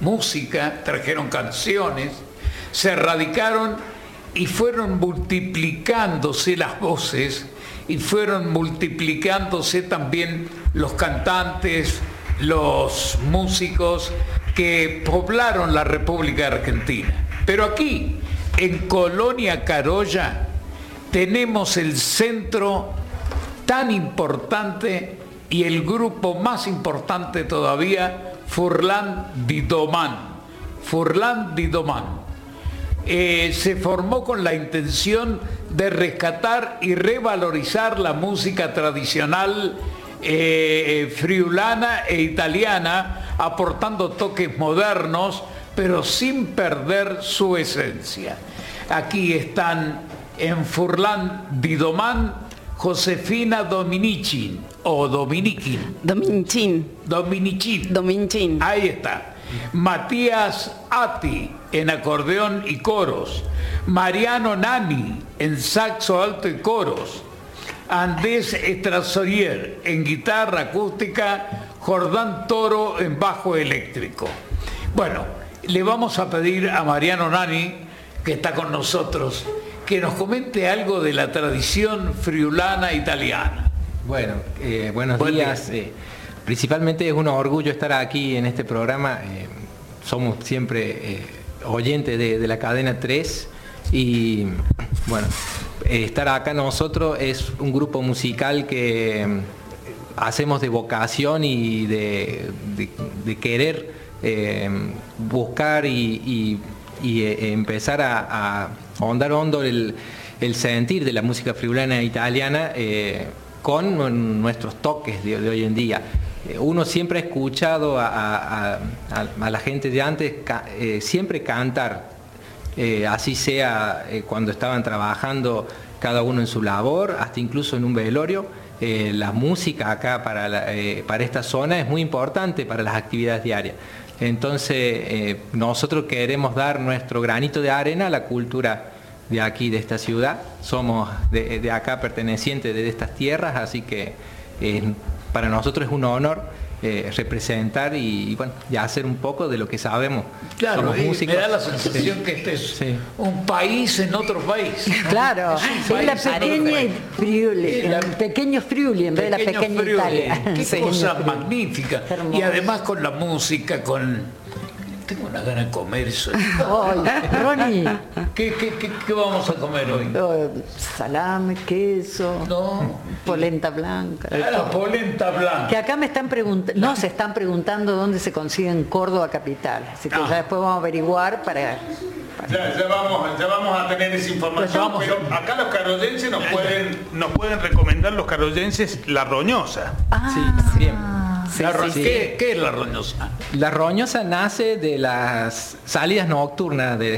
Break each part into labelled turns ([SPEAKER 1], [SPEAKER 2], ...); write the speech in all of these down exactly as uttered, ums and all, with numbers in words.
[SPEAKER 1] música, trajeron canciones, se radicaron y fueron multiplicándose las voces y fueron multiplicándose también los cantantes, los músicos que poblaron la República Argentina. Pero aquí, en Colonia Carolla, tenemos el centro tan importante y el grupo más importante todavía, Furlan di Domán. Furlan di Domán. Eh, se formó con la intención de rescatar y revalorizar la música tradicional eh, friulana e italiana, aportando toques modernos, pero sin perder su esencia. Aquí están en Furlan di Domán Josefina Dominicin o Dominicin.
[SPEAKER 2] Dominicin.
[SPEAKER 1] Dominicin.
[SPEAKER 2] Dominicin.
[SPEAKER 1] Ahí está. Matías Atti en acordeón y coros, Mariano Nani en saxo alto y coros, Andrés Estrasorier en guitarra acústica, Jordán Toro en bajo eléctrico. Bueno, le vamos a pedir a Mariano Nani, que está con nosotros, que nos comente algo de la tradición friulana italiana.
[SPEAKER 3] Bueno, eh, buenos
[SPEAKER 1] Buen
[SPEAKER 3] días.
[SPEAKER 1] día.
[SPEAKER 3] Eh, principalmente es un orgullo estar aquí en este programa. Eh, somos siempre eh, oyentes de, de la cadena tres y bueno, eh, estar acá nosotros es un grupo musical que eh, hacemos de vocación y de, de, de querer eh, buscar y, y, y eh, empezar a, a ahondar hondo el, el sentir de la música friulana italiana eh, con nuestros toques de, de hoy en día. Uno siempre ha escuchado a, a, a, a la gente de antes ca, eh, siempre cantar, eh, así sea eh, cuando estaban trabajando cada uno en su labor, hasta incluso en un velorio. Eh, la música acá para, la, eh, para esta zona es muy importante para las actividades diarias. Entonces eh, nosotros queremos dar nuestro granito de arena a la cultura de aquí, de esta ciudad. Somos de, de acá pertenecientes de estas tierras, así que eh, para nosotros es un honor eh, representar y, y bueno, ya hacer un poco de lo que sabemos.
[SPEAKER 1] Claro,
[SPEAKER 3] Somos músicos.
[SPEAKER 1] me da la sensación sí. que este es sí. un país en otro país, ¿no?
[SPEAKER 2] Claro,
[SPEAKER 1] es,
[SPEAKER 2] es la pequeña Friuli, el pequeño Friuli en vez de la pequeña
[SPEAKER 1] Friuli.
[SPEAKER 2] Italia.
[SPEAKER 1] Qué
[SPEAKER 2] sí.
[SPEAKER 1] cosa magnífica. Y además con la música, con... Tengo una gana de comer eso.
[SPEAKER 2] Oh, Ronnie.
[SPEAKER 1] ¿Qué, qué, qué, ¿Qué vamos a comer hoy?
[SPEAKER 2] Oh, salame, queso,
[SPEAKER 1] no.
[SPEAKER 2] polenta blanca.
[SPEAKER 1] Ah, la polenta blanca.
[SPEAKER 2] Que acá me están preguntando, no, se están preguntando dónde se consigue en Córdoba capital. Así que ah. ya después vamos a averiguar para... para...
[SPEAKER 4] Ya, ya, vamos, ya vamos a tener esa información, pues pero acá los carollenses nos pueden, nos pueden recomendar los carollenses la roñosa.
[SPEAKER 2] Ah,
[SPEAKER 3] sí, bien.
[SPEAKER 1] Sí, sí. ¿Qué, ¿Qué es la roñosa?
[SPEAKER 3] La roñosa nace de las salidas nocturnas de,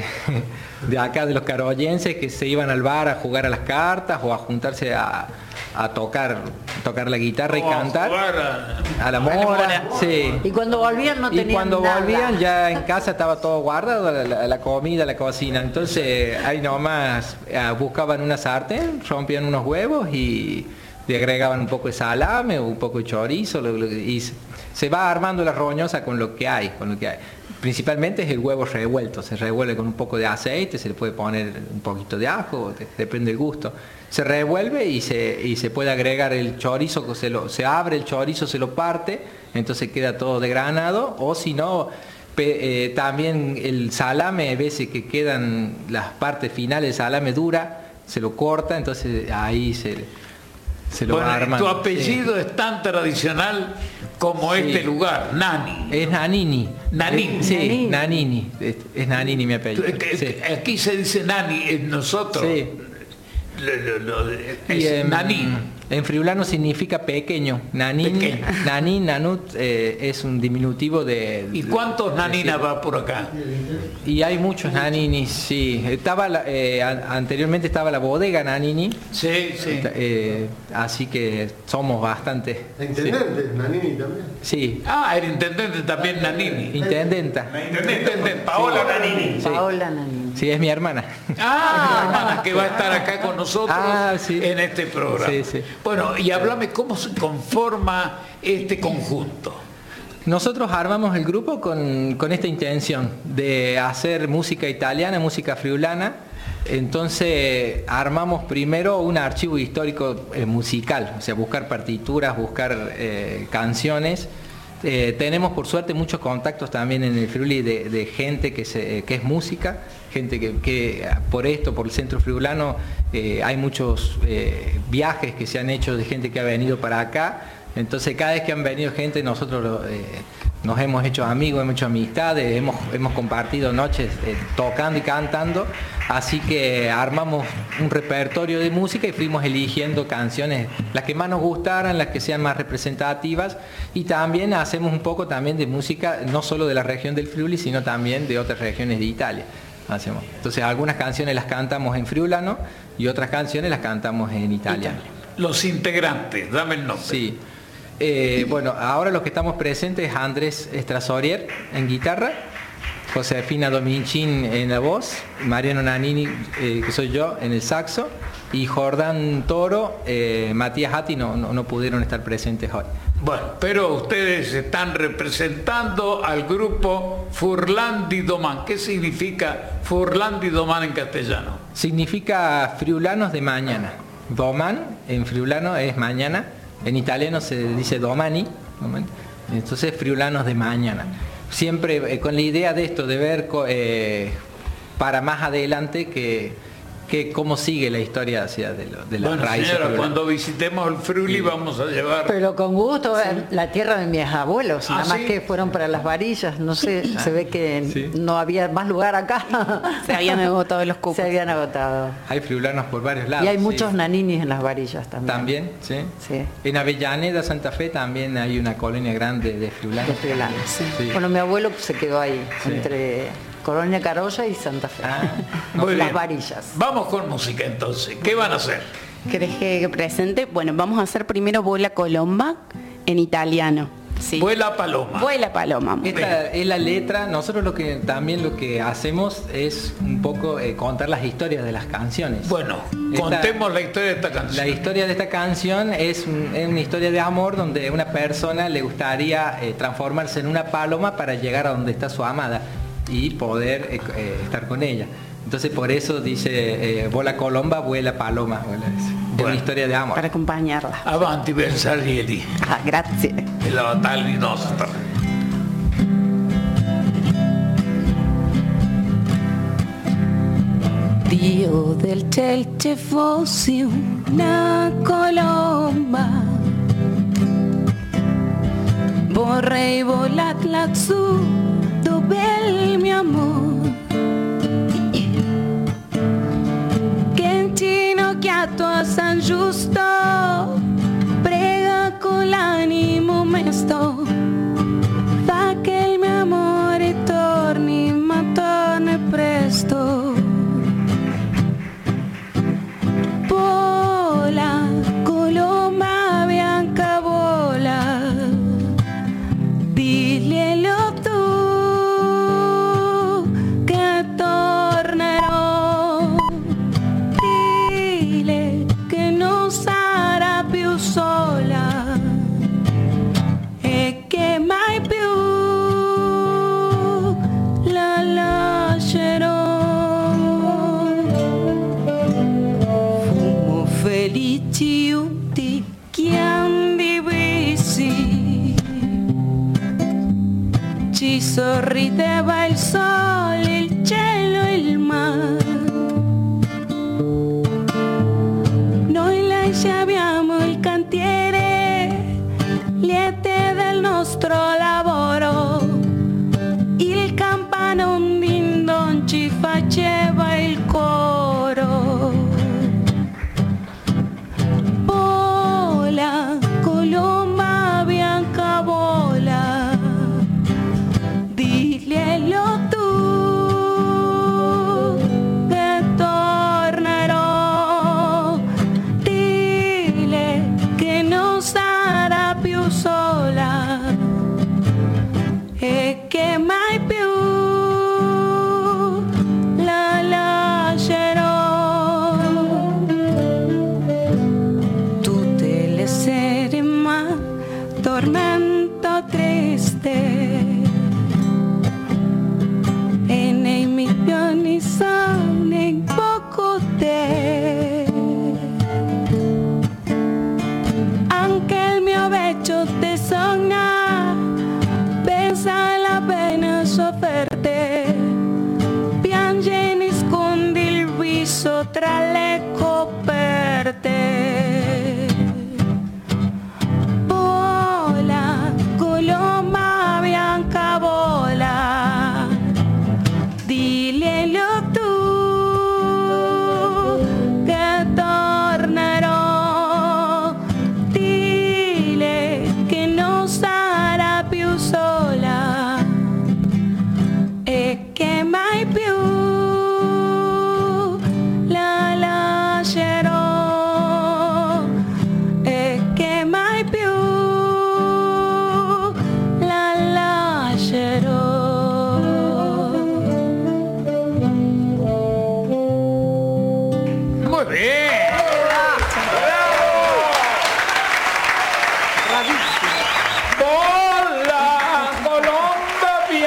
[SPEAKER 3] de acá de los carollenses que se iban al bar a jugar a las cartas o a juntarse a, a tocar tocar la guitarra y oh, cantar a, a la mora, mora. Sí.
[SPEAKER 2] Y cuando volvían no tenían
[SPEAKER 3] y cuando
[SPEAKER 2] nada.
[SPEAKER 3] volvían ya en casa estaba todo guardado, la, la comida, la cocina. Entonces ahí nomás uh, buscaban una sartén, rompían unos huevos y le agregaban un poco de salame, un poco de chorizo, lo, lo, y se, se va armando la roñosa con lo que hay, con lo que hay. Principalmente es el huevo revuelto, se revuelve con un poco de aceite, se le puede poner un poquito de ajo, depende del gusto. Se revuelve y se, y se puede agregar el chorizo, se, lo, se abre el chorizo, se lo parte, entonces queda todo desgranado, o si no, pe, eh, también el salame, a veces que quedan las partes finales, el salame dura, se lo corta, entonces ahí se... Se lo
[SPEAKER 1] bueno,
[SPEAKER 3] arman,
[SPEAKER 1] tu apellido
[SPEAKER 3] sí.
[SPEAKER 1] es tan tradicional como sí. este lugar, Nani.
[SPEAKER 3] Es Nanini.
[SPEAKER 1] Nanini.
[SPEAKER 3] Sí, Nanini. Es, es Nanini mi apellido.
[SPEAKER 1] Sí. Aquí se dice Nani, en nosotros. Sí. Lo, lo, lo, es
[SPEAKER 3] y, eh,
[SPEAKER 1] Naní.
[SPEAKER 3] En friulano significa pequeño. Nanín, pequeño. Nanín, nanut eh, es un diminutivo de...
[SPEAKER 1] ¿Y cuántos de, naninas va por acá?
[SPEAKER 3] Y hay muchos naninis, sí. Estaba la, eh, anteriormente estaba la bodega Nanini.
[SPEAKER 1] Sí, sí.
[SPEAKER 3] Eh, así que somos bastante...
[SPEAKER 5] ¿La intendente sí. Nanini también?
[SPEAKER 3] Sí.
[SPEAKER 1] Ah, el intendente también Nanini.
[SPEAKER 3] Intendenta.
[SPEAKER 4] La intendente, Paola sí. Nanini.
[SPEAKER 2] Sí. Paola Nanini.
[SPEAKER 3] Sí, es mi hermana.
[SPEAKER 1] Ah, hermana que va a estar acá con nosotros
[SPEAKER 3] ah, sí.
[SPEAKER 1] en este programa.
[SPEAKER 3] Sí, sí.
[SPEAKER 1] Bueno, y háblame cómo se conforma este conjunto.
[SPEAKER 3] Nosotros armamos el grupo con, con esta intención de hacer música italiana, música friulana. Entonces armamos primero un archivo histórico eh, musical, o sea, buscar partituras, buscar eh, canciones. Eh, tenemos por suerte muchos contactos también en el Friuli de, de gente que, se, que es música, gente que, que por esto, por el centro friulano, eh, hay muchos eh, viajes que se han hecho de gente que ha venido para acá. Entonces cada vez que han venido gente nosotros eh, nos hemos hecho amigos, hemos hecho amistades, hemos, hemos compartido noches eh, tocando y cantando, así que armamos un repertorio de música y fuimos eligiendo canciones, las que más nos gustaran, las que sean más representativas, y también hacemos un poco también de música, no solo de la región del Friuli, sino también de otras regiones de Italia. Hacemos. Entonces algunas canciones las cantamos en friulano y otras canciones las cantamos en italiano.
[SPEAKER 1] Los integrantes, dame el nombre.
[SPEAKER 3] Sí. Eh, bueno, ahora los que estamos presentes es Andrés Estrasorier en guitarra, Josefina Dominchin en la voz, Mariano Nanini, eh, que soy yo, en el saxo, y Jordán Toro, eh, Matías Hatti no, no, no pudieron estar presentes hoy.
[SPEAKER 1] Bueno, pero ustedes están representando al grupo Furlandi Domán. ¿Qué significa Furlandi Domán en castellano?
[SPEAKER 3] Significa friulanos de mañana. Domán en friulano es mañana. En italiano se dice domani, entonces friulanos de mañana. Siempre eh, con la idea de esto, de ver eh, para más adelante que, que cómo sigue la historia hacia de, lo, de las
[SPEAKER 1] bueno,
[SPEAKER 3] raíces.
[SPEAKER 1] Señora,
[SPEAKER 3] friulanas.
[SPEAKER 1] cuando visitemos el Friuli sí. vamos a llevar...
[SPEAKER 2] Pero con gusto, sí. La tierra de mis abuelos,
[SPEAKER 1] ¿Ah,
[SPEAKER 2] nada más
[SPEAKER 1] sí?
[SPEAKER 2] que fueron para las varillas, no sé, se ve que sí. no había más lugar acá.
[SPEAKER 6] Se habían agotado los cupos.
[SPEAKER 2] Se habían agotado.
[SPEAKER 3] Hay friulanos por varios lados.
[SPEAKER 2] Y hay
[SPEAKER 3] sí.
[SPEAKER 2] muchos naninis en las varillas también.
[SPEAKER 3] También, sí.
[SPEAKER 2] sí.
[SPEAKER 3] En Avellaneda, Santa Fe, también hay una colonia grande de friulanos.
[SPEAKER 2] De friulanos, sí.
[SPEAKER 3] Sí.
[SPEAKER 2] Bueno, mi abuelo se quedó ahí,
[SPEAKER 3] sí.
[SPEAKER 2] entre Colonia Carolla y Santa Fe.
[SPEAKER 3] Ah,
[SPEAKER 1] muy
[SPEAKER 2] las
[SPEAKER 1] bien.
[SPEAKER 2] varillas.
[SPEAKER 1] Vamos con música entonces. ¿Qué van a hacer?
[SPEAKER 6] ¿Querés que, que presente? Bueno, vamos a hacer primero Vuela Colomba en italiano. Sí.
[SPEAKER 1] Vuela Paloma.
[SPEAKER 6] Vuela Paloma.
[SPEAKER 3] Esta es la letra. Nosotros lo que también lo que hacemos es un poco eh, contar las historias de las canciones.
[SPEAKER 1] Bueno,
[SPEAKER 3] esta,
[SPEAKER 1] contemos la historia de esta canción.
[SPEAKER 3] La historia de esta canción es, un, es una historia de amor donde una persona le gustaría eh, transformarse en una paloma para llegar a donde está su amada y poder eh, eh, estar con ella. Entonces por eso dice eh, Vola Colomba, vuela paloma. Vuela, es
[SPEAKER 1] bueno,
[SPEAKER 3] una historia de amor.
[SPEAKER 6] Para acompañarla.
[SPEAKER 1] Avanti Bersaglieri.
[SPEAKER 6] Ah, grazie.
[SPEAKER 1] E la battaglia nostra.
[SPEAKER 6] Dio del ciel ci fossi una colomba, vorrei volar lassù dove il mio amore, che inginocchiato a San Giusto prega con l'animo mesto, fa che il mio amore torni, ma torni presto. Vola, colomba bianca, vola, diglielo tu che tornerò, dile che non sarà più sola e che mai più la lascerò. Fumo felici tutti che han divisi, ci sorrideva il sole, il cielo e il mare. Noi lasciamo il cantiere, liete del nostro lavoro, il campano din don ci faceva il coro. Vola, colomba bianca, vola, diglielo tu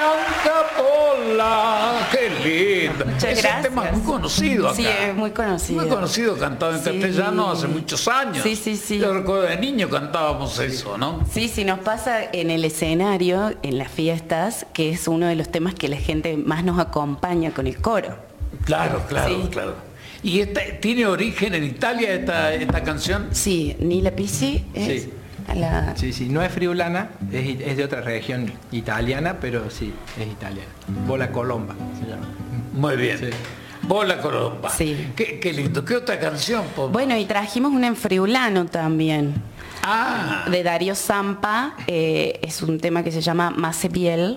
[SPEAKER 1] Blanca Pola. Qué lindo.
[SPEAKER 7] Muchas
[SPEAKER 1] Ese
[SPEAKER 7] gracias.
[SPEAKER 1] tema es muy conocido acá.
[SPEAKER 7] Sí, es muy conocido.
[SPEAKER 1] Muy conocido, cantado en
[SPEAKER 7] Sí.
[SPEAKER 1] castellano hace muchos años.
[SPEAKER 7] Sí, sí, sí.
[SPEAKER 1] Yo recuerdo de niño cantábamos eso, ¿no?
[SPEAKER 7] Sí, sí, nos pasa en el escenario, en las fiestas, que es uno de los temas que la gente más nos acompaña con el coro.
[SPEAKER 1] Claro, claro,
[SPEAKER 7] Sí.
[SPEAKER 1] claro. ¿Y esta, tiene origen en Italia esta, esta canción?
[SPEAKER 7] Sí, Nila Pizzi es
[SPEAKER 3] Sí.
[SPEAKER 7] a la...
[SPEAKER 3] Sí, sí, no es friulana, es, es de otra región italiana, pero sí, es italiana. Bola Colomba se llama.
[SPEAKER 1] Muy bien.
[SPEAKER 3] Sí.
[SPEAKER 1] Bola Colomba.
[SPEAKER 7] Sí.
[SPEAKER 1] Qué, qué lindo. ¿Qué otra canción? po?
[SPEAKER 7] Bueno, y trajimos una en friulano también,
[SPEAKER 1] Ah,
[SPEAKER 7] de Dario Zampa. Eh, es un tema que se llama Mase Biel,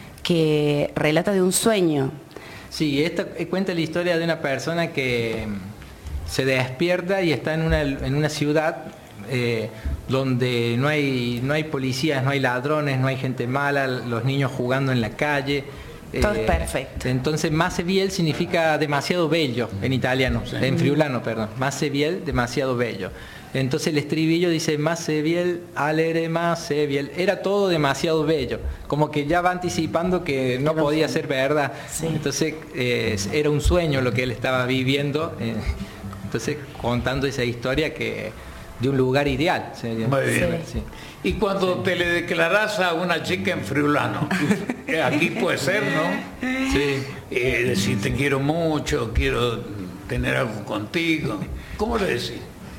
[SPEAKER 7] que relata de un sueño.
[SPEAKER 3] Sí, esta eh, cuenta la historia de una persona que mm, se despierta y está en una, en una ciudad eh, donde no hay, no hay policías, no hay ladrones, no hay gente mala, los niños jugando en la calle.
[SPEAKER 7] Todo es perfecto.
[SPEAKER 3] Entonces, Mase Biel significa demasiado bello en italiano, en friulano, perdón. Mase Biel, demasiado bello. Entonces el estribillo dice Mase Biel, alere Mase Biel. Era todo demasiado bello. Como que ya va anticipando que no podía ser verdad.
[SPEAKER 7] Sí.
[SPEAKER 3] Entonces eh, era un sueño lo que él estaba viviendo. eh, entonces contando esa historia que de un lugar ideal. Sería.
[SPEAKER 1] muy bien.
[SPEAKER 3] Sí.
[SPEAKER 1] Y cuando te le declarás a una chica en friulano, aquí puede ser, ¿no?
[SPEAKER 3] Sí.
[SPEAKER 1] Eh, decir te quiero mucho, quiero tener algo contigo. ¿Cómo le decís?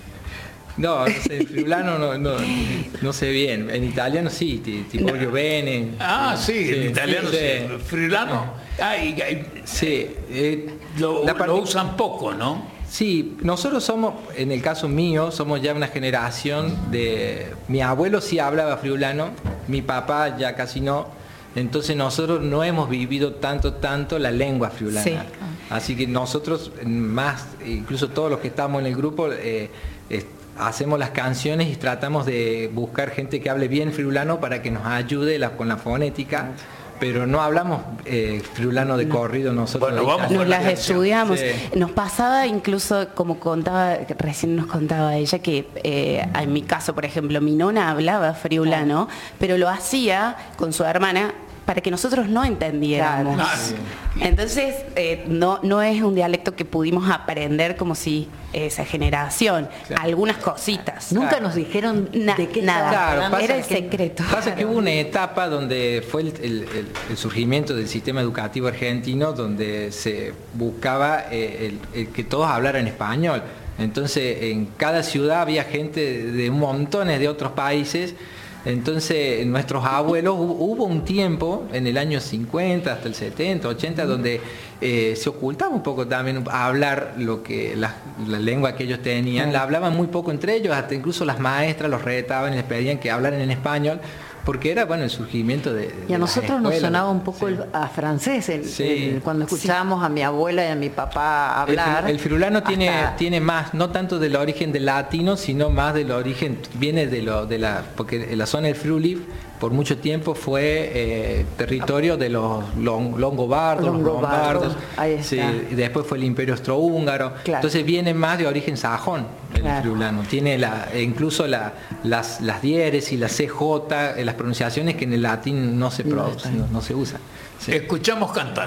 [SPEAKER 3] No, no sé, en friulano no, no, no sé bien. En italiano sí, ti, ti voglio bene.
[SPEAKER 1] Ah, sí, en italiano sí.
[SPEAKER 3] sí.
[SPEAKER 1] Friulano. Ah, y- y-
[SPEAKER 3] Sí, eh,
[SPEAKER 1] lo,
[SPEAKER 3] la
[SPEAKER 1] lo
[SPEAKER 3] partic-
[SPEAKER 1] usan poco, ¿no?
[SPEAKER 3] Sí, nosotros somos, en el caso mío, somos ya una generación de... Mi abuelo sí hablaba friulano, mi papá ya casi no, entonces nosotros no hemos vivido tanto, tanto la lengua friulana.
[SPEAKER 7] Sí.
[SPEAKER 3] Así que nosotros más, incluso todos los que estamos en el grupo, eh, es- hacemos las canciones y tratamos de buscar gente que hable bien friulano para que nos ayude la- con la fonética. Pero no hablamos eh, friulano de corrido nosotros.
[SPEAKER 1] Bueno, vamos
[SPEAKER 7] Nos
[SPEAKER 1] con la
[SPEAKER 7] las
[SPEAKER 1] canción.
[SPEAKER 7] estudiamos.
[SPEAKER 3] Sí.
[SPEAKER 7] Nos pasaba incluso, como contaba, recién nos contaba ella, que eh, en mi caso, por ejemplo, mi nona hablaba friulano, pero lo hacía con su hermana para que nosotros no entendiéramos.
[SPEAKER 1] Claro. Ah, sí.
[SPEAKER 7] Entonces, eh, no, no es un dialecto que pudimos aprender como si esa generación.
[SPEAKER 3] Claro.
[SPEAKER 7] Algunas cositas.
[SPEAKER 2] Nunca
[SPEAKER 3] Claro.
[SPEAKER 2] nos dijeron
[SPEAKER 7] Na-
[SPEAKER 2] de qué
[SPEAKER 7] nada.
[SPEAKER 2] estaban
[SPEAKER 3] Claro,
[SPEAKER 2] hablando.
[SPEAKER 7] Era el
[SPEAKER 2] que-
[SPEAKER 7] secreto.
[SPEAKER 3] Pasa que hubo una etapa donde fue el, el- el- el surgimiento del sistema educativo argentino, donde se buscaba eh, el, el que todos hablaran español. Entonces, en cada ciudad había gente de montones de otros países. Entonces, nuestros abuelos, hu- hubo un tiempo, en el año cincuenta hasta el setenta, ochenta, donde eh, se ocultaba un poco también a hablar lo que la, la lengua que ellos tenían. La hablaban muy poco entre ellos, hasta incluso las maestras los retaban y les pedían que hablaran en español, porque era, bueno, el surgimiento de...
[SPEAKER 2] Y a
[SPEAKER 3] de las
[SPEAKER 2] nosotros nos
[SPEAKER 3] escuelas.
[SPEAKER 2] sonaba un poco
[SPEAKER 3] Sí.
[SPEAKER 2] el- a francés el-
[SPEAKER 3] Sí.
[SPEAKER 2] el- cuando escuchábamos a mi abuela y a mi papá
[SPEAKER 3] El,
[SPEAKER 2] hablar.
[SPEAKER 3] el friulano tiene,
[SPEAKER 2] hasta-
[SPEAKER 3] tiene más, no tanto del origen del latino, sino más del origen, viene de lo de la, porque la zona del Friuli por mucho tiempo fue eh, territorio de los long- longobardos, los
[SPEAKER 2] Longobardos,
[SPEAKER 3] lombardos,
[SPEAKER 2] ahí está.
[SPEAKER 3] sí, y después fue el imperio austrohúngaro,
[SPEAKER 2] Claro.
[SPEAKER 3] entonces viene más de origen sajón el
[SPEAKER 2] Claro.
[SPEAKER 3] friulano, tiene la, e incluso la, las, las diéresis, la C J, eh, las pronunciaciones que en el latín no se,
[SPEAKER 2] No
[SPEAKER 3] producen, no, no se usan. Sí.
[SPEAKER 1] Escuchamos cantar.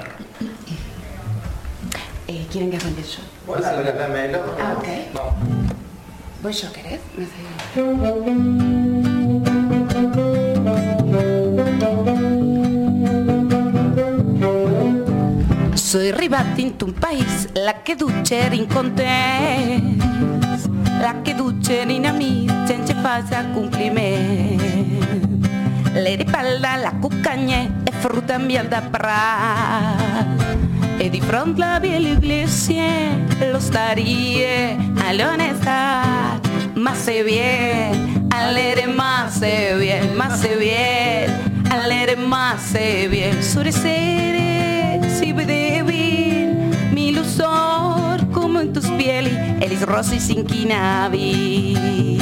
[SPEAKER 7] Eh, ¿Quieren que arranque yo?
[SPEAKER 5] Hola, dámelo.
[SPEAKER 7] Ah, ok. ¿Voy yo, querés? Me sé. Soy arrivato un país, la che duce rincontres, la che duce in amici, senza fare complimenti. Le ripalla la cuccagne e frutta miel da prar. E di fronte la via l'iglesia, lo starie all'onestà. Ma se bien, all'ere ma se bien, ma se bien, all'ere ma se bien. Sure sere si vede bien, mi lusor come in tus pieli e gli rossi si inchinavi.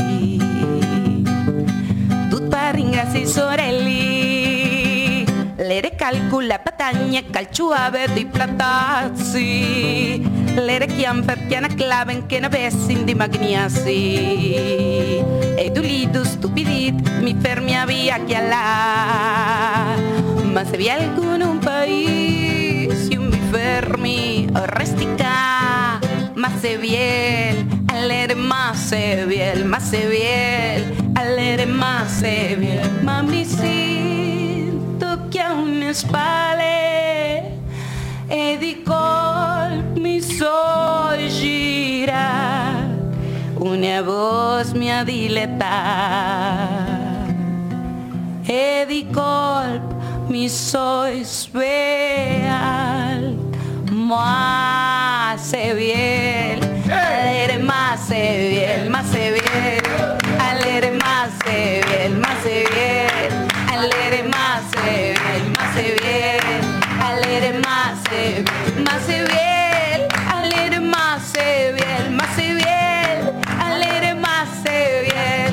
[SPEAKER 7] Tut per ringraziare i sorelli, le recalcula patagne, calciua verde i platazzi, le rechiam per piana claven che ne avessin di magniasi. E tu lido stupidit mi fermi a via chiala, ma se vi alcun un país y un bifermi rustica, ma se viel, allere ma se viel, ma se viel, allere ma se viel, ma mi sento che a un spalle e di colpi so gira una voz mi ha diletata e di colp mi soy sveal ma se bien alere ma se bien ma se bien alere ma se bien ma se bien alere ma se bien ma se bien alere ma se ma se bien alere ma se bien ma se bien alere ma se bien.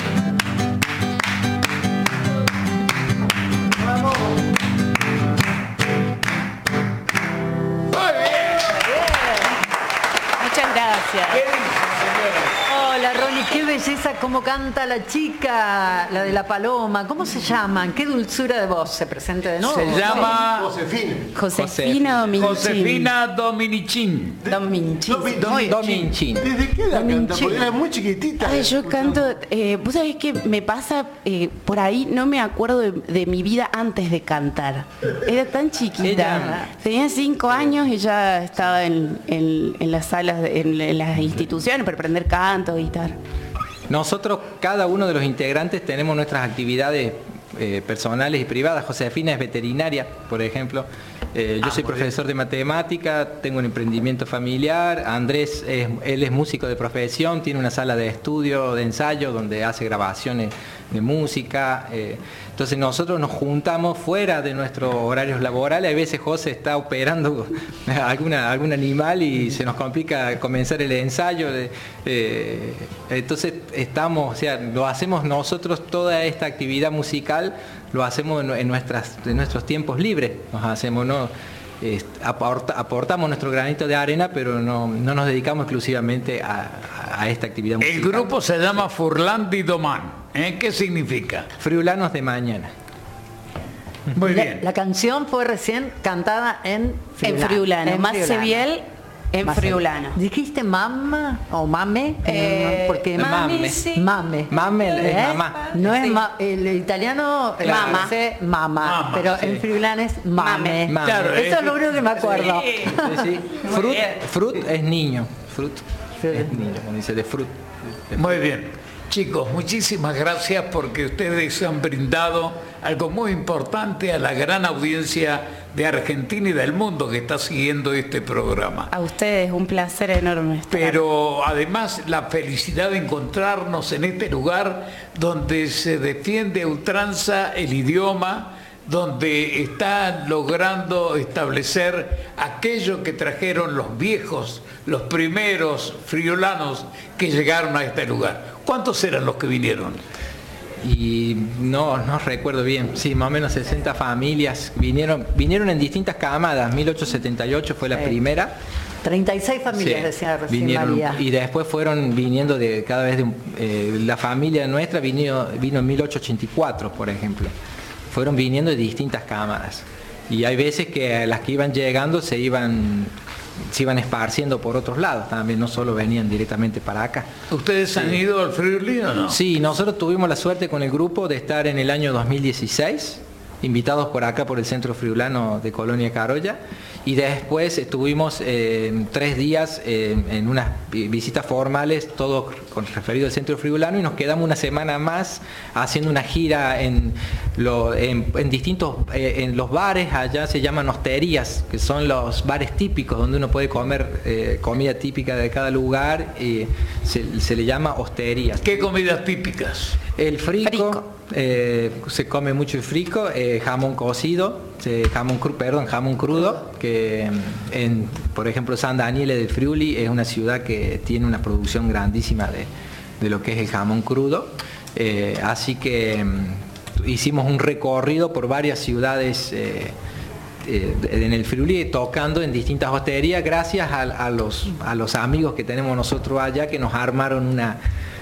[SPEAKER 7] Muchas gracias.
[SPEAKER 2] Hola Ronnie, qué belleza cómo canta la chica, la de la paloma. ¿Cómo se llaman? Qué dulzura de voz. Se presente de nuevo.
[SPEAKER 1] Se llama
[SPEAKER 5] Josefina.
[SPEAKER 7] Josefina Dominichin.
[SPEAKER 1] Josefina Dominichin.
[SPEAKER 7] Dominichin.
[SPEAKER 5] Domi-
[SPEAKER 3] Dominichin.
[SPEAKER 5] ¿Desde qué edad canta? Porque era muy chiquitita.
[SPEAKER 7] Ay, yo canto, eh, vos sabés que me pasa, eh, por ahí no me acuerdo de, de mi vida antes de cantar. Era tan chiquita.
[SPEAKER 3] Ella-
[SPEAKER 7] Tenía cinco años y ya estaba en, en- en las salas, de- en, en las instituciones para aprender canto, guitarra.
[SPEAKER 3] Nosotros, cada uno de los integrantes, tenemos nuestras actividades eh, personales y privadas. Josefina es veterinaria, por ejemplo. Eh, yo
[SPEAKER 5] Ah,
[SPEAKER 3] soy
[SPEAKER 5] muy
[SPEAKER 3] profesor de matemática, tengo un emprendimiento familiar. Andrés, es, él es músico de profesión, tiene una sala de estudio, de ensayo, donde hace grabaciones de música. Eh, entonces nosotros nos juntamos fuera de nuestros horarios laborales. A veces José está operando alguna, algún animal y se nos complica comenzar el ensayo. De, eh, entonces estamos, o sea, lo hacemos nosotros, toda esta actividad musical lo hacemos en, en nuestras, en nuestros tiempos libres. Nos hacemos, ¿no? Eh, aporta, aportamos nuestro granito de arena, pero no, no nos dedicamos exclusivamente a, a esta actividad musical.
[SPEAKER 1] El grupo se llama Furlandi Domán. ¿Eh? ¿Qué significa?
[SPEAKER 3] Friulanos de mañana.
[SPEAKER 1] Muy
[SPEAKER 2] La,
[SPEAKER 1] bien.
[SPEAKER 2] la canción fue recién cantada en
[SPEAKER 7] En Friulano, más Seviel en
[SPEAKER 2] Más
[SPEAKER 7] Friulano.
[SPEAKER 2] Seviel. ¿Dijiste mamá o mame?
[SPEAKER 7] Eh,
[SPEAKER 2] Porque
[SPEAKER 3] mame.
[SPEAKER 7] mami, sí.
[SPEAKER 2] Mame.
[SPEAKER 3] Mame es
[SPEAKER 2] ¿Eh?
[SPEAKER 3] mamá.
[SPEAKER 2] No es
[SPEAKER 7] Sí.
[SPEAKER 2] ma- el italiano eh,
[SPEAKER 7] Mama.
[SPEAKER 2] dice mama,
[SPEAKER 1] Mama,
[SPEAKER 2] pero
[SPEAKER 1] sí.
[SPEAKER 2] en friulano es mame.
[SPEAKER 3] Mame.
[SPEAKER 1] Claro,
[SPEAKER 2] Eso
[SPEAKER 1] es-
[SPEAKER 2] es lo único que me acuerdo.
[SPEAKER 3] Sí, sí. Frut, frut es niño. Frut es niño, como dice, de frut.
[SPEAKER 1] Muy bien. Chicos, muchísimas gracias porque ustedes han brindado algo muy importante a la gran audiencia de Argentina y del mundo que está siguiendo este programa.
[SPEAKER 7] A ustedes, un placer enorme estar.
[SPEAKER 1] Pero además la felicidad de encontrarnos en este lugar donde se defiende a ultranza el idioma, donde están logrando establecer aquello que trajeron los viejos, los primeros friulanos que llegaron a este lugar. ¿Cuántos eran los que vinieron?
[SPEAKER 3] Y no, no recuerdo bien, sí, más o menos sesenta familias vinieron, vinieron en distintas camadas. mil ochocientos setenta y ocho fue la
[SPEAKER 2] Sí.
[SPEAKER 3] primera.
[SPEAKER 2] treinta y seis familias,
[SPEAKER 3] Sí,
[SPEAKER 2] decía recién
[SPEAKER 3] vinieron,
[SPEAKER 2] María.
[SPEAKER 3] y después fueron viniendo de cada vez de un- eh, la familia nuestra vino, vino en mil ochocientos ochenta y cuatro, por ejemplo. Fueron viniendo de distintas cámaras. Y hay veces que las que iban llegando se iban, se iban esparciendo por otros lados también, no solo venían directamente para acá.
[SPEAKER 1] ¿Ustedes han ido al Friulín o no?
[SPEAKER 3] Sí, nosotros tuvimos la suerte con el grupo de estar en el año dos mil dieciséis, invitados por acá por el Centro Friulano de Colonia Carolla, y después estuvimos eh, tres días eh, en unas vi- visitas formales, todo con referido al Centro Friulano, y nos quedamos una semana más haciendo una gira en, lo- en, en distintos, eh, en los bares. Allá se llaman hosterías, que son los bares típicos donde uno puede comer eh, comida típica de cada lugar, y se, se le llama hosterías.
[SPEAKER 1] ¿Qué comidas típicas?
[SPEAKER 3] El frico,
[SPEAKER 7] Frico.
[SPEAKER 3] eh, se come mucho el frico, eh, jamón cocido, eh, jamón cru, perdón, jamón crudo, que mm, en, por ejemplo, San Daniele del Friuli es una ciudad que tiene una producción grandísima de, de lo que es el jamón crudo. Eh, así que mm, hicimos un recorrido por varias ciudades eh, eh, en el Friuli, tocando en distintas hosterías, gracias a, a los, a los amigos que tenemos nosotros allá, que nos armaron una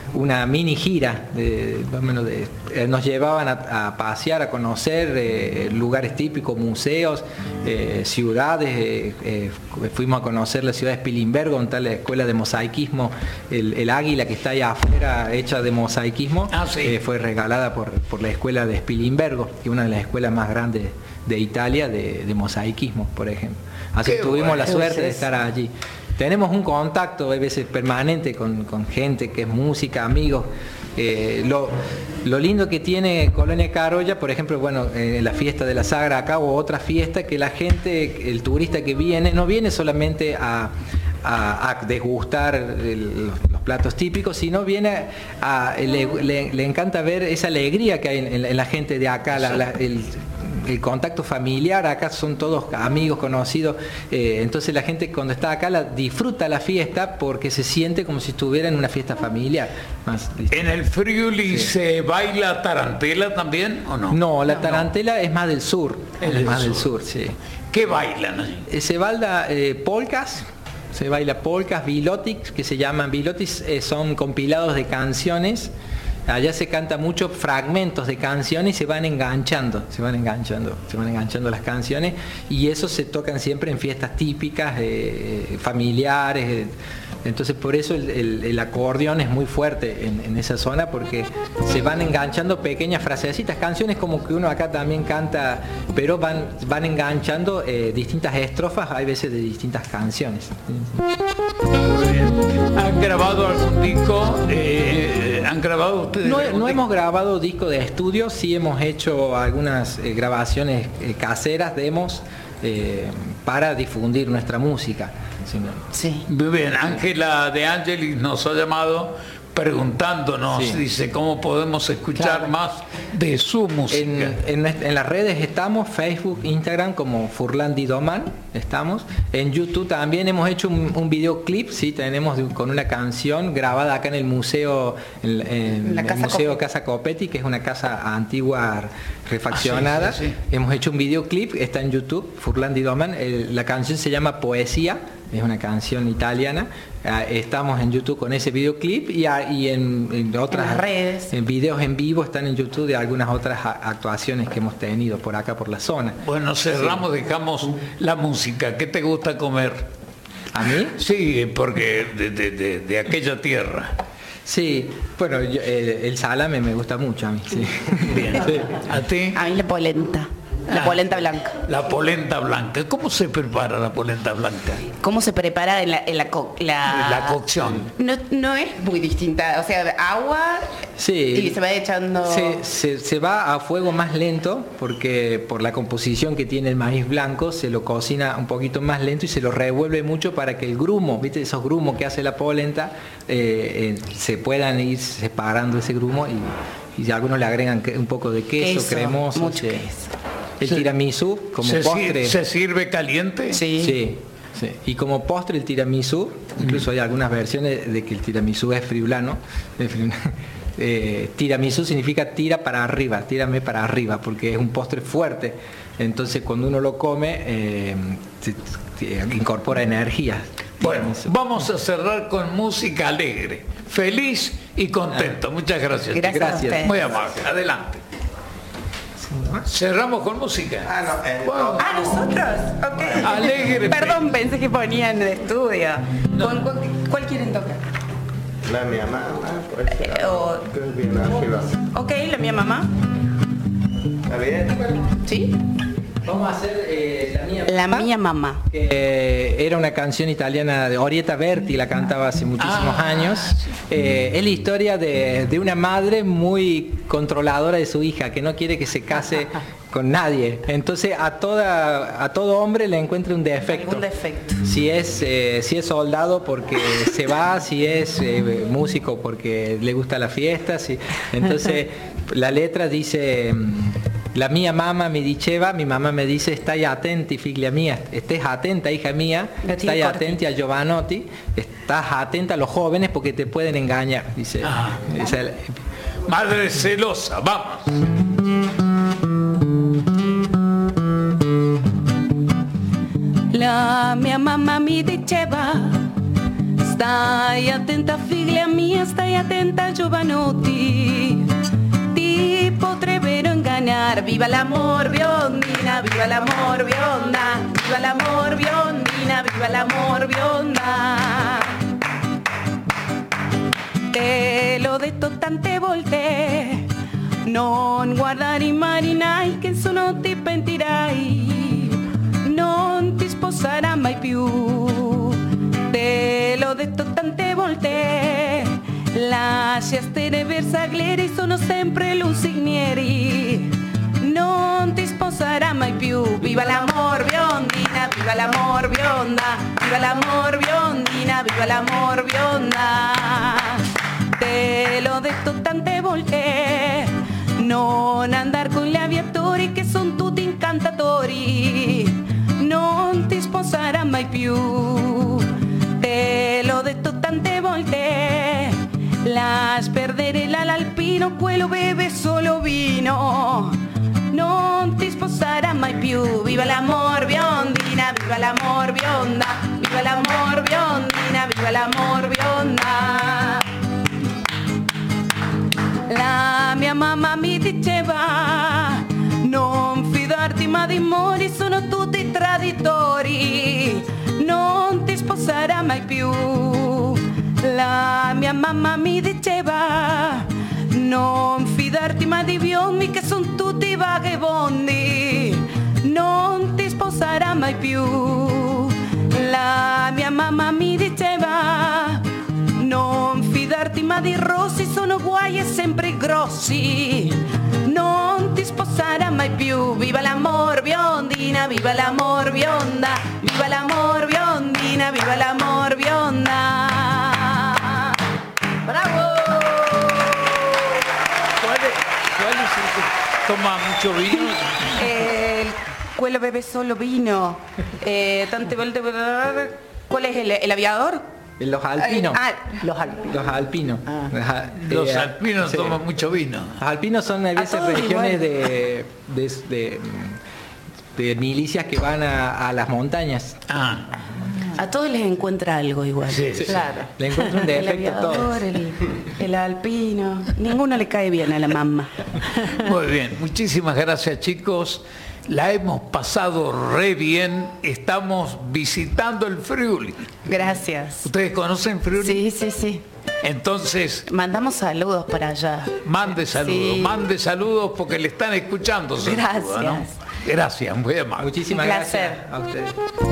[SPEAKER 3] una mini gira, de, más o menos de, eh, nos llevaban a, a pasear, a conocer eh, lugares típicos, museos, eh, ciudades, eh, eh, fuimos a conocer la ciudad de Spilimbergo, donde está la escuela de mosaicismo, el, el águila que está allá afuera hecha de mosaicismo,
[SPEAKER 1] ah, sí.
[SPEAKER 3] eh, fue regalada por, por la escuela de Spilimbergo, que es una de las escuelas más grandes de Italia de, de mosaicismo, por ejemplo. Así que tuvimos bueno, la suerte de estar allí. Tenemos un contacto a veces permanente con, con gente que es música, amigos. Eh, lo, lo lindo que tiene Colonia Carolla, por ejemplo, bueno, eh, la fiesta de la Sagra acá o otra fiesta, que la gente, el turista que viene, no viene solamente a, a, a degustar el, los platos típicos, sino viene a, le, le, le encanta ver esa alegría que hay en, en, en la gente de acá, la, la, el, el contacto familiar, acá son todos amigos, conocidos, eh, entonces la gente cuando está acá la, disfruta la fiesta porque se siente como si estuviera en una fiesta familiar. Más,
[SPEAKER 1] ¿En el Friuli sí. se baila tarantela también o no?
[SPEAKER 3] No, la tarantela no. es más del sur, es, es más sur. del sur, sí.
[SPEAKER 1] ¿Qué bailan ahí?
[SPEAKER 3] Eh, se baila eh, polcas, se baila polcas, bilotics, que se llaman bilotics, eh, son compilados de canciones. Allá se canta muchos fragmentos de canciones y se van enganchando, se van enganchando, se van enganchando las canciones y eso se tocan siempre en fiestas típicas, eh, familiares. Eh, entonces por eso el, el, el acordeón es muy fuerte en, en esa zona porque se van enganchando pequeñas frasecitas, canciones como que uno acá también canta, pero van, van enganchando eh, distintas estrofas, hay veces de distintas canciones.
[SPEAKER 1] Muy bien. ¿Han grabado algún disco? Eh, ¿Han grabado ustedes?
[SPEAKER 3] No, no hemos grabado disco de estudio, sí hemos hecho algunas eh, grabaciones eh, caseras, demos, eh, para difundir nuestra música.
[SPEAKER 2] Sí.
[SPEAKER 1] Muy bien, Ángela de Angelis nos ha llamado preguntándonos, sí. dice, ¿cómo podemos escuchar claro. más de su música?
[SPEAKER 3] En, en, en las redes estamos, Facebook, Instagram, como Furlandi Doman, estamos. En YouTube también hemos hecho un, un videoclip, sí, tenemos de, con una canción grabada acá en el museo, en, en
[SPEAKER 2] la
[SPEAKER 3] el
[SPEAKER 2] casa
[SPEAKER 3] museo
[SPEAKER 2] Copetti.
[SPEAKER 3] Casa Copetti, que es una casa antigua refaccionada.
[SPEAKER 1] Ah, sí, sí, sí.
[SPEAKER 3] Hemos hecho un videoclip, está en YouTube, Furlandi Doman. El, la canción se llama Poesía. Es una canción italiana. Estamos en YouTube con ese videoclip y, y en, en otras
[SPEAKER 2] en redes.
[SPEAKER 3] En videos en vivo están en YouTube de algunas otras actuaciones que hemos tenido por acá por la zona.
[SPEAKER 1] Bueno, cerramos, sí. dejamos la música. ¿Qué te gusta comer?
[SPEAKER 3] ¿A mí?
[SPEAKER 1] Sí, porque de, de, de, de aquella tierra.
[SPEAKER 3] Sí, bueno, yo, eh, el salame me gusta mucho a mí. Sí.
[SPEAKER 1] Bien. Sí. ¿A ti?
[SPEAKER 7] A mí la polenta. La, la polenta blanca.
[SPEAKER 1] La polenta blanca. ¿Cómo se prepara la polenta blanca?
[SPEAKER 7] ¿Cómo se prepara en la, en la, co la...
[SPEAKER 1] la cocción?
[SPEAKER 7] No, no es muy distinta. O sea, agua
[SPEAKER 3] sí,
[SPEAKER 7] y se va echando...
[SPEAKER 3] Se, se, se va a fuego más lento porque por la composición que tiene el maíz blanco se lo cocina un poquito más lento y se lo revuelve mucho para que el grumo, ¿viste? Esos grumos que hace la polenta, eh, eh, se puedan ir separando ese grumo y, y algunos le agregan un poco de queso, queso cremoso.
[SPEAKER 7] Mucho
[SPEAKER 3] sí.
[SPEAKER 7] queso.
[SPEAKER 3] El tiramisú como
[SPEAKER 1] ¿Se
[SPEAKER 3] postre.
[SPEAKER 1] ¿Se sirve caliente?
[SPEAKER 3] Sí. sí, sí. Y como postre el tiramisú, incluso hay algunas versiones de que el tiramisú es friulano. eh, tiramisú significa tira para arriba, tírame para arriba, porque es un postre fuerte. Entonces cuando uno lo come, eh, se, se incorpora energía.
[SPEAKER 1] Bueno, vamos a cerrar con música alegre, feliz y contento. Muchas gracias.
[SPEAKER 7] Gracias. gracias.
[SPEAKER 1] Muy amable. Adelante. Cerramos con música.
[SPEAKER 5] Ah, no, eh,
[SPEAKER 7] wow. Ah, nosotros. Okay.
[SPEAKER 1] Alegre.
[SPEAKER 7] Perdón, pensé que ponían de estudio.
[SPEAKER 1] No.
[SPEAKER 7] ¿Cuál, cuál, ¿Cuál quieren tocar?
[SPEAKER 5] La mía mamá, pues.
[SPEAKER 7] Eh, o...
[SPEAKER 5] Bien arriba.
[SPEAKER 7] Ok, la mía mamá.
[SPEAKER 5] ¿Está bien?
[SPEAKER 7] ¿Sí?
[SPEAKER 3] Vamos a hacer eh, la mía
[SPEAKER 7] La
[SPEAKER 3] mamá,
[SPEAKER 7] mía mamá.
[SPEAKER 3] Que eh, era una canción italiana de Orietta Berti, la cantaba hace muchísimos
[SPEAKER 1] ah,
[SPEAKER 3] años. Eh, es la historia de, de una madre muy controladora de su hija, que no quiere que se case con nadie. Entonces a toda a todo hombre le encuentra un defecto.
[SPEAKER 7] Un defecto.
[SPEAKER 3] Si es eh, si es soldado porque se va, si es eh, músico porque le gusta la fiesta, si... entonces la letra dice: la mia mamma mi diceva, mi mamá me dice, stai attenti figlia mía, estés atenta hija mía, stai attenti a giovanotti, estás atenta a los jóvenes porque te pueden engañar, dice.
[SPEAKER 1] Ah.
[SPEAKER 3] Esa,
[SPEAKER 1] madre celosa, vamos.
[SPEAKER 6] La mia mamma mi diceva,
[SPEAKER 7] Stai attenta figlia mia, stai attenta giovanotti, ti potrebbero ingannare. Viva l'amor biondina, viva l'amor bionda, viva l'amor biondina, viva l'amor bionda. Te l'ho detto tante volte, non guardare i marinai che se no ti pentirai, non ti sposerà mai più. Te l'ho detto tante volte, lasciate bersaglieri sono sempre lusinghieri, non ti sposerà mai più. Viva l'amor biondina, viva l'amor bionda, viva l'amor biondina, viva l'amor bionda. Te l'ho detto tante volte, non andar con gli aviatori che sono tutti incantatori, non ti sposerà mai più. Te l'ho detto tante volte, las perdere l'alpino, quello beve solo vino, non ti sposerà mai più. Viva l'amor biondina, viva l'amor bionda, viva l'amor biondina, viva l'amor bionda. La mia mamma mi diceva, non fidarti ma di mori, sono tutti traditori, non ti sposerà mai più. La mia mamma mi diceva, non fidarti ma di biondi che sono tutti vagabondi, non ti sposerà mai più. La mia mamma mi diceva, non fidarti ma di rossi, sono guai e sempre grossi, non ti sposerà mai più. Viva l'amor biondina, viva l'amor bionda, viva l'amor biondina, viva l'amor bionda.
[SPEAKER 2] ¡Bravo!
[SPEAKER 1] ¿Cuál es, cuál es el que toma mucho vino?
[SPEAKER 7] El quello bebe solo vino. Eh, tante volte, ¿cuál es el, el aviador?
[SPEAKER 3] Los alpinos.
[SPEAKER 7] Ah,
[SPEAKER 2] Los alpinos.
[SPEAKER 3] Los alpinos.
[SPEAKER 2] Ah.
[SPEAKER 3] Ajá,
[SPEAKER 1] Los
[SPEAKER 3] eh,
[SPEAKER 1] alpinos
[SPEAKER 3] sí.
[SPEAKER 1] toman mucho vino.
[SPEAKER 3] Los alpinos son a veces
[SPEAKER 7] todos
[SPEAKER 3] regiones
[SPEAKER 7] igual.
[SPEAKER 3] de, de, de, de milicias que van a, a las montañas.
[SPEAKER 1] Ah,
[SPEAKER 7] A todos les encuentra algo igual.
[SPEAKER 1] sí, sí.
[SPEAKER 2] Claro.
[SPEAKER 3] Le encuentran un
[SPEAKER 7] El
[SPEAKER 3] defecto a todos.
[SPEAKER 7] aviador, el, el alpino. Ninguno le cae bien a la mamá.
[SPEAKER 1] Muy bien, muchísimas gracias chicos. La hemos pasado re bien. Estamos visitando el Friuli.
[SPEAKER 7] Gracias.
[SPEAKER 1] ¿Ustedes conocen Friuli?
[SPEAKER 7] Sí, sí, sí.
[SPEAKER 1] Entonces,
[SPEAKER 7] Mandamos saludos para allá.
[SPEAKER 1] mande saludos,
[SPEAKER 7] Sí.
[SPEAKER 1] mande saludos porque le están escuchando. sin
[SPEAKER 7] Gracias.
[SPEAKER 1] duda, ¿no? Gracias, muy amable.
[SPEAKER 3] Muchísimas
[SPEAKER 7] Un placer.
[SPEAKER 3] gracias a ustedes.